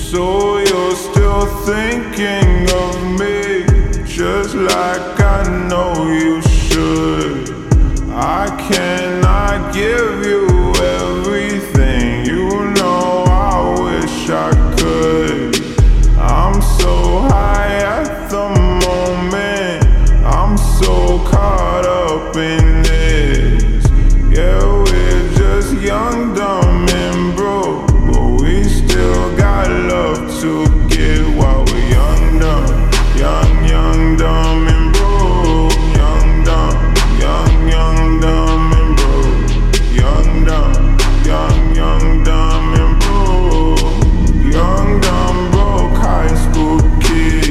So you're still thinking of me, just like I know you should. I cannot give you everything, you know I wish I could. I'm so high at the moment, I'm so caught up in this. Yeah, we're just young, dumb and broke, but we still got love to give while we're young, dumb, young, dumb and broke. Young, dumb, young, dumb and broke. Young, dumb, dumb and broke. Young, dumb, broke high school kid.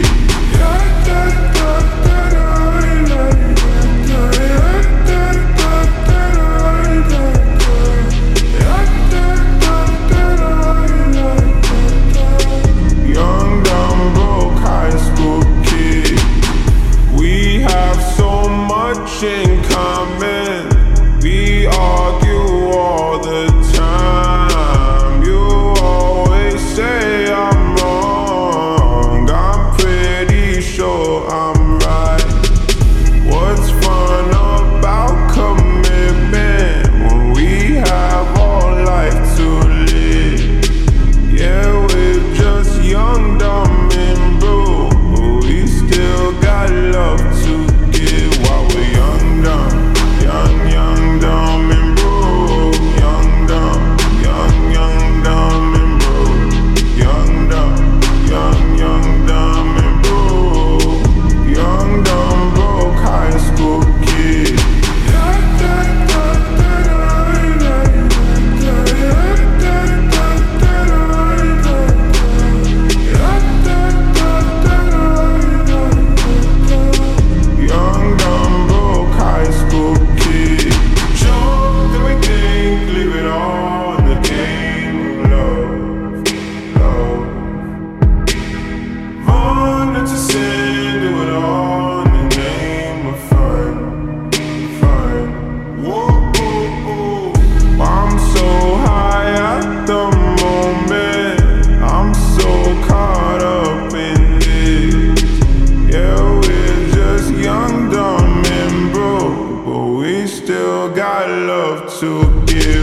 Young, dumb, broke high school kid. We have so much in common. We argue all the time. You always say I'm wrong. I'm pretty sure I'm right. What's fun about commitment when we have all life to live? Yeah, we're just young, dumb and broke, but we still got love to give while we're young, dumb, dumb and broke. Young, dumb, dumb and broke. Young, dumb, dumb and broke. Young, dumb, broke high school kid. Young, dumb, broke high school kid. Show that we think, leave it all in the game of love. Born to sin, do it all in the name of fun. Whoa, I'm so high at the moment, I'm so caught up in this. Yeah, we're just young, dumb and broke, but we still got love to give.